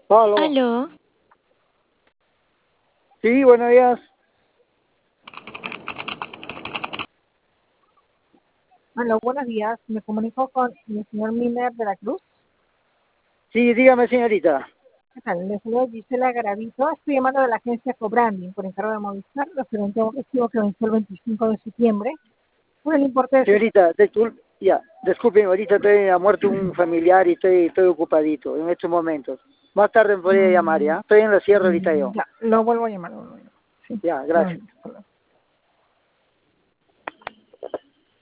Aló. Aló, Sí, buenos días. Hola, buenos días. Me comunico con el señor Miner de la Cruz. Sí, dígame, señorita. ¿Qué tal? Le saludo Gisela Garavito. Estoy llamando de la agencia Cobranding por encargo de Movistar, referente a un recibo que venció el 25 de septiembre. Por el importe de... Señorita, disculpe, ahorita ha muerto un familiar y estoy ocupadito en estos momentos. Más tarde me podría llamar, ¿ya? Estoy en la sierra ahorita yo. Ya, lo vuelvo a llamar. Sí, Ya, gracias. bueno,